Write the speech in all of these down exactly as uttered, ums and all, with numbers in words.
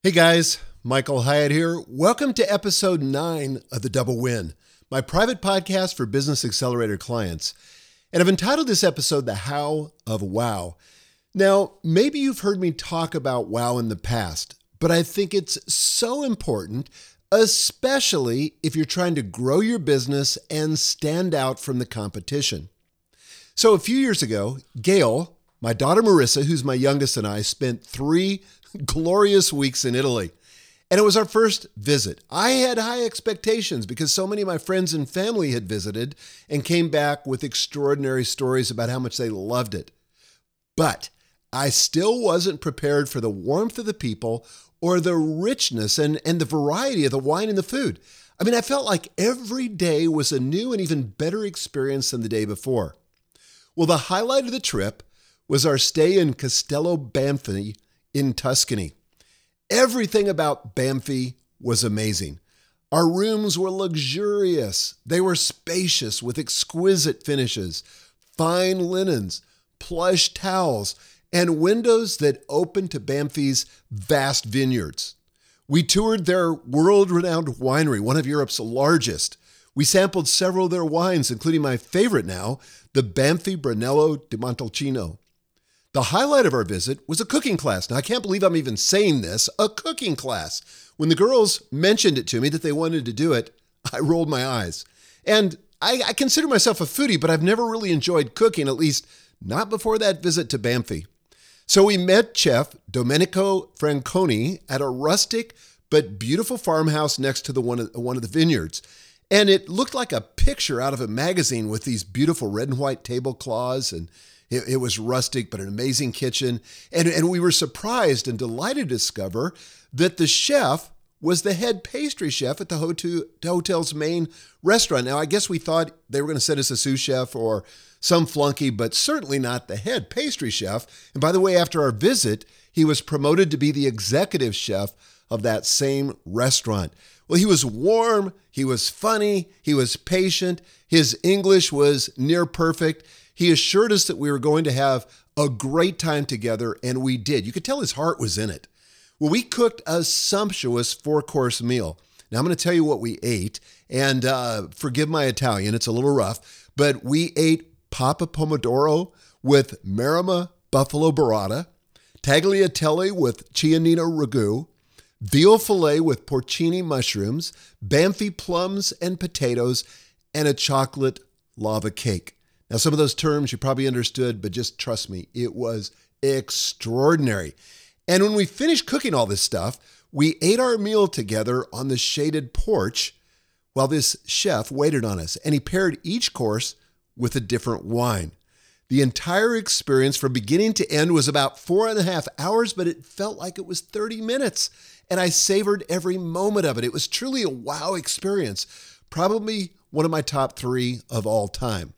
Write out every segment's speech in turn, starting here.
Hey guys, Michael Hyatt here. Welcome to episode nine of The Double Win, my private podcast for Business Accelerator clients. And I've entitled this episode, The How of Wow. Now, maybe you've heard me talk about wow in the past, but I think it's so important, especially if you're trying to grow your business and stand out from the competition. So a few years ago, Gail, my daughter Marissa, who's my youngest, and I spent three glorious weeks in Italy. And it was our first visit. I had high expectations because so many of my friends and family had visited and came back with extraordinary stories about how much they loved it. But I still wasn't prepared for the warmth of the people or the richness and, and the variety of the wine and the food. I mean, I felt like every day was a new and even better experience than the day before. Well, the highlight of the trip was our stay in Castello Banfi in Tuscany. Everything about Banfi was amazing. Our rooms were luxurious. They were spacious with exquisite finishes, fine linens, plush towels, and windows that opened to Banfi's vast vineyards. We toured their world-renowned winery, one of Europe's largest. We sampled several of their wines, including my favorite now, the Banfi Brunello di Montalcino. The highlight of our visit was a cooking class. Now, I can't believe I'm even saying this, a cooking class. When the girls mentioned it to me that they wanted to do it, I rolled my eyes. And I, I consider myself a foodie, but I've never really enjoyed cooking, at least not before that visit to Banfi. So we met Chef Domenico Franconi at a rustic but beautiful farmhouse next to the one of, one of the vineyards. And it looked like a picture out of a magazine with these beautiful red and white tablecloths, and It, it was rustic, but an amazing kitchen. And, and we were surprised and delighted to discover that the chef was the head pastry chef at the hotel, hotel's main restaurant. Now, I guess we thought they were going to send us a sous chef or some flunky, but certainly not the head pastry chef. And by the way, after our visit, he was promoted to be the executive chef of that same restaurant. Well, he was warm, he was funny, he was patient, his English was near perfect. He assured us that we were going to have a great time together, and we did. You could tell his heart was in it. Well, we cooked a sumptuous four-course meal. Now, I'm going to tell you what we ate, and uh, forgive my Italian, it's a little rough, but we ate Papa Pomodoro with Maremma buffalo burrata, tagliatelle with Chianina ragu, veal fillet with porcini mushrooms, Banfi plums and potatoes, and a chocolate lava cake. Now, some of those terms you probably understood, but just trust me, it was extraordinary. And when we finished cooking all this stuff, we ate our meal together on the shaded porch while this chef waited on us, and he paired each course with a different wine. The entire experience from beginning to end was about four and a half hours, but it felt like it was thirty minutes, and I savored every moment of it. It was truly a wow experience, probably one of my top three of all time.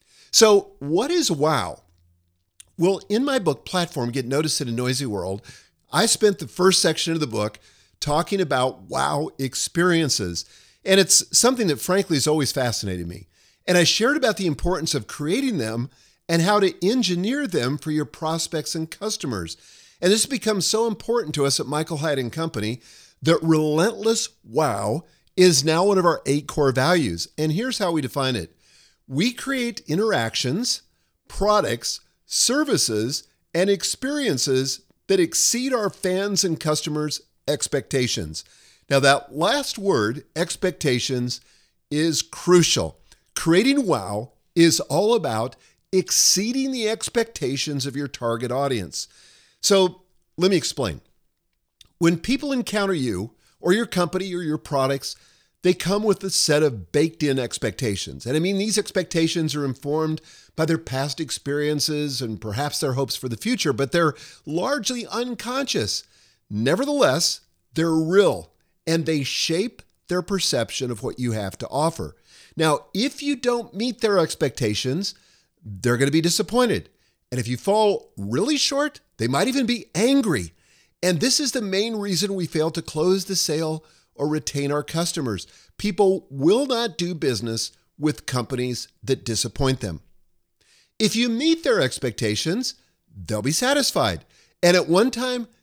So what is wow? Well, in my book, Platform, Get Noticed in a Noisy World, I spent the first section of the book talking about wow experiences. And it's something that frankly has always fascinated me. And I shared about the importance of creating them and how to engineer them for your prospects and customers. And this has become so important to us at Michael Hyatt and Company that relentless wow is now one of our eight core values. And here's how we define it. We create interactions, products, services, and experiences that exceed our fans and customers' expectations. Now, that last word, expectations, is crucial. Creating wow is all about exceeding the expectations of your target audience. So let me explain. When people encounter you or your company or your products, they come with a set of baked-in expectations. And I mean, these expectations are informed by their past experiences and perhaps their hopes for the future, but they're largely unconscious. Nevertheless, they're real, and they shape their perception of what you have to offer. Now, if you don't meet their expectations, they're going to be disappointed. And if you fall really short, they might even be angry. And this is the main reason we fail to close the sale or retain our customers. People will not do business with companies that disappoint them. If you meet their expectations, they'll be satisfied. And at one time,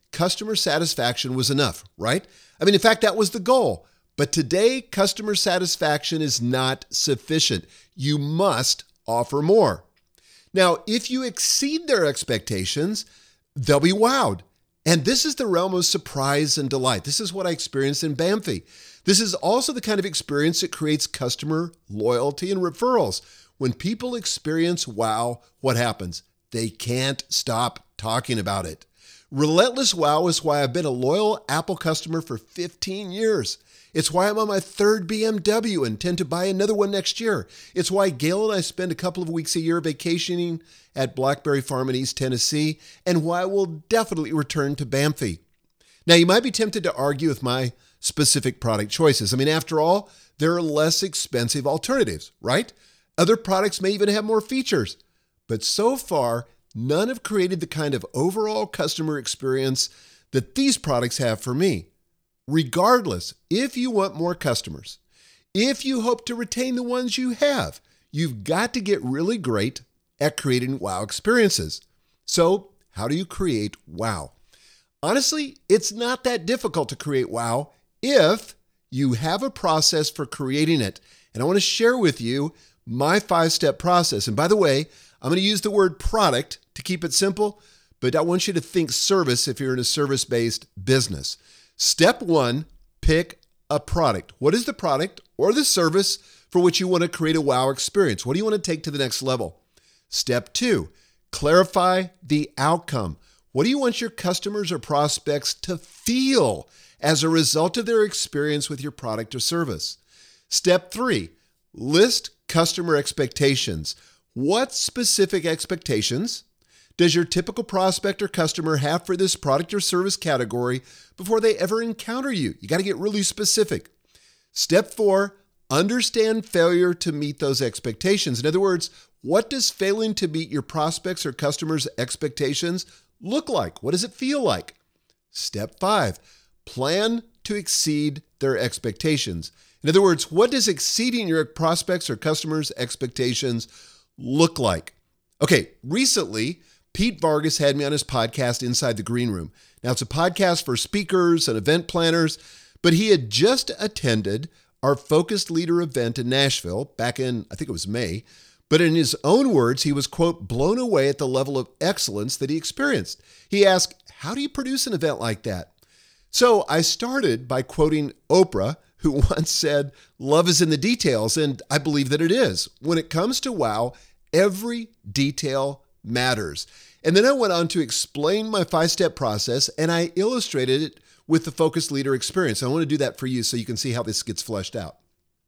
customer satisfaction was enough, right? I mean, in fact, that was the goal. But today, customer satisfaction is not sufficient. You must offer more. Now, if you exceed their expectations, they'll be wowed. And this is the realm of surprise and delight. This is what I experienced in Bamfi. This is also the kind of experience that creates customer loyalty and referrals. When people experience wow, what happens? They can't stop talking about it. Relentless wow is why I've been a loyal Apple customer for fifteen years. It's why I'm on my third B M W and intend to buy another one next year. It's why Gail and I spend a couple of weeks a year vacationing at Blackberry Farm in East Tennessee, and why we'll definitely return to Bamfi. Now, you might be tempted to argue with my specific product choices. I mean, after all, there are less expensive alternatives, right? Other products may even have more features. But so far, none have created the kind of overall customer experience that these products have for me. Regardless, if you want more customers, if you hope to retain the ones you have, you've got to get really great at creating wow experiences. So, how do you create wow? Honestly, it's not that difficult to create wow if you have a process for creating it. And I want to share with you my five-step process. And by the way, I'm going to use the word product to keep it simple, but I want you to think service if you're in a service-based business. Step one, pick a product. What is the product or the service for which you want to create a wow experience? What do you want to take to the next level? Step two, clarify the outcome. What do you want your customers or prospects to feel as a result of their experience with your product or service? Step three, list customer expectations. What specific expectations does your typical prospect or customer have for this product or service category before they ever encounter you? You got to get really specific. Step four, understand failure to meet those expectations. In other words, what does failing to meet your prospects or customers' expectations look like? What does it feel like? Step five, plan to exceed their expectations. In other words, what does exceeding your prospects or customers' expectations look like? Okay, recently, Pete Vargas had me on his podcast, Inside the Green Room. Now, it's a podcast for speakers and event planners, but he had just attended our Focused Leader event in Nashville back in, I think it was May. But in his own words, he was, quote, blown away at the level of excellence that he experienced. He asked, how do you produce an event like that? So I started by quoting Oprah, who once said, love is in the details, and I believe that it is. When it comes to wow, every detail matters. And then I went on to explain my five-step process, and I illustrated it with the Focused Leader experience. I want to do that for you so you can see how this gets fleshed out.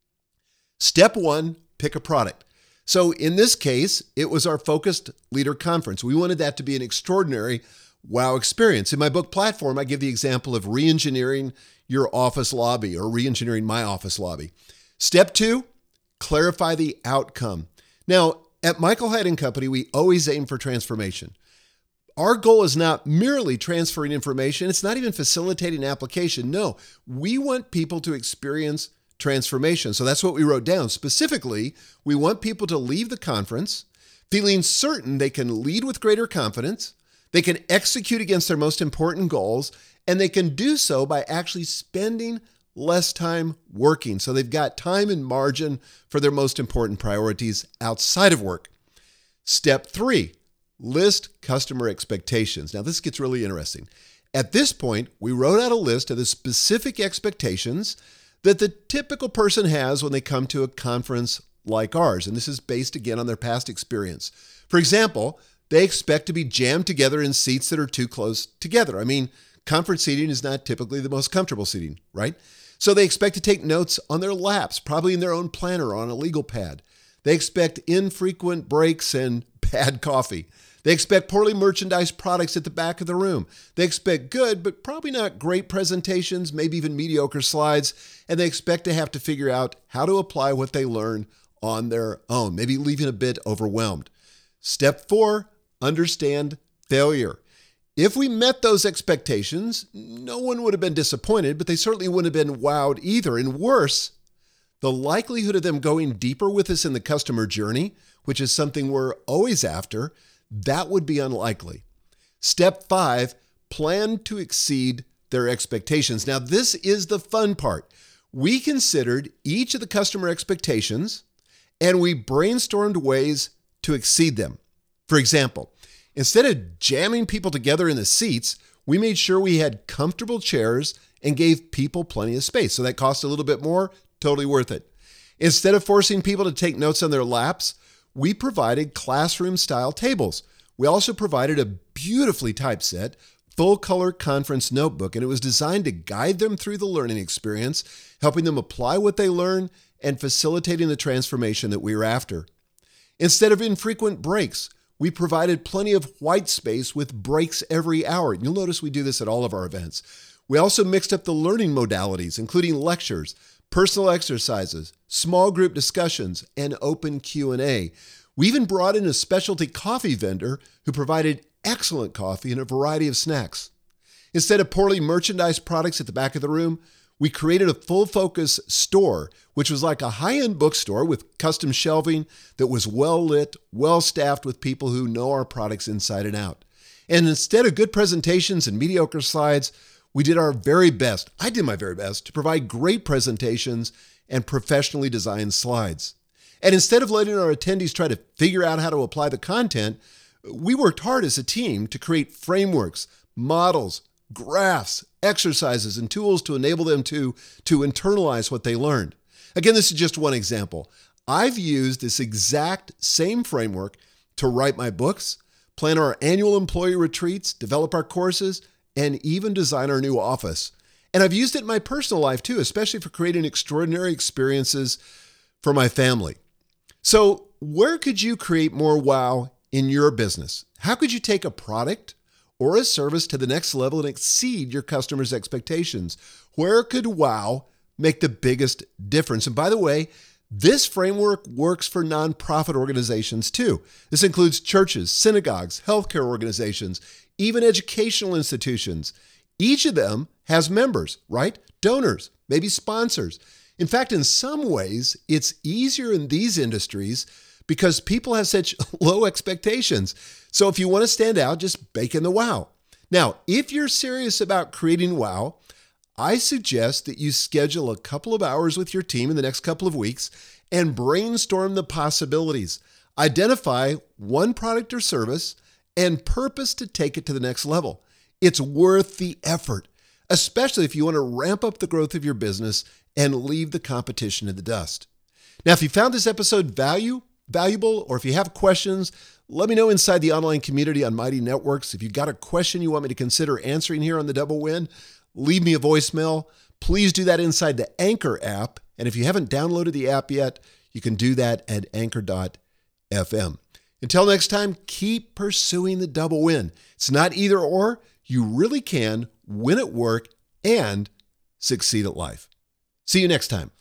Step one, pick a product. So in this case, it was our Focused Leader Conference. We wanted that to be an extraordinary wow experience. In my book Platform, I give the example of re-engineering your office lobby or re-engineering my office lobby. Step two, clarify the outcome. Now, at Michael Hyatt and Company, we always aim for transformation. Our goal is not merely transferring information. It's not even facilitating application. No, we want people to experience transformation. So that's what we wrote down. Specifically, we want people to leave the conference feeling certain they can lead with greater confidence, they can execute against their most important goals, and they can do so by actually spending less time working. So they've got time and margin for their most important priorities outside of work. Step three, list customer expectations. Now this gets really interesting. At this point, we wrote out a list of the specific expectations that the typical person has when they come to a conference like ours. And this is based again on their past experience. For example, they expect to be jammed together in seats that are too close together. I mean, conference seating is not typically the most comfortable seating, right? So they expect to take notes on their laps, probably in their own planner or on a legal pad. They expect infrequent breaks and bad coffee. They expect poorly merchandised products at the back of the room. They expect good, but probably not great presentations, maybe even mediocre slides. And they expect to have to figure out how to apply what they learn on their own, maybe leaving a bit overwhelmed. Step four, understand failure. If we met those expectations, no one would have been disappointed, but they certainly wouldn't have been wowed either. And worse, the likelihood of them going deeper with us in the customer journey, which is something we're always after, that would be unlikely. Step five, planned to exceed their expectations. Now, this is the fun part. We considered each of the customer expectations and we brainstormed ways to exceed them. For example, instead of jamming people together in the seats, we made sure we had comfortable chairs and gave people plenty of space. So that cost a little bit more, totally worth it. Instead of forcing people to take notes on their laps, we provided classroom-style tables. We also provided a beautifully typeset, full-color conference notebook, and it was designed to guide them through the learning experience, helping them apply what they learn and facilitating the transformation that we were after. Instead of infrequent breaks, we provided plenty of white space with breaks every hour. You'll notice we do this at all of our events. We also mixed up the learning modalities, including lectures, personal exercises, small group discussions, and open Q and A. We even brought in a specialty coffee vendor who provided excellent coffee and a variety of snacks. Instead of poorly merchandised products at the back of the room, we created a full-focus store, which was like a high-end bookstore with custom shelving that was well-lit, well-staffed with people who know our products inside and out. And instead of good presentations and mediocre slides, we did our very best, I did my very best, to provide great presentations and professionally designed slides. And instead of letting our attendees try to figure out how to apply the content, we worked hard as a team to create frameworks, models, graphs, exercises, and tools to enable them to, to internalize what they learned. Again, this is just one example. I've used this exact same framework to write my books, plan our annual employee retreats, develop our courses, and even design our new office. And I've used it in my personal life too, especially for creating extraordinary experiences for my family. So where could you create more wow in your business? How could you take a product or a service to the next level and exceed your customers' expectations? Where could wow make the biggest difference? And by the way, this framework works for nonprofit organizations too. This includes churches, synagogues, healthcare organizations, even educational institutions. Each of them has members, right? Donors, maybe sponsors. In fact, in some ways, it's easier in these industries because people have such low expectations. So if you want to stand out, just bake in the wow. Now, if you're serious about creating wow, I suggest that you schedule a couple of hours with your team in the next couple of weeks and brainstorm the possibilities. Identify one product or service and purpose to take it to the next level. It's worth the effort, especially if you want to ramp up the growth of your business and leave the competition in the dust. Now, if you found this episode value, valuable, or if you have questions, let me know inside the online community on Mighty Networks. If you've got a question you want me to consider answering here on the Double Win, leave me a voicemail. Please do that inside the Anchor app. And if you haven't downloaded the app yet, you can do that at anchor dot f m. Until next time, keep pursuing the double win. It's not either or. You really can win at work and succeed at life. See you next time.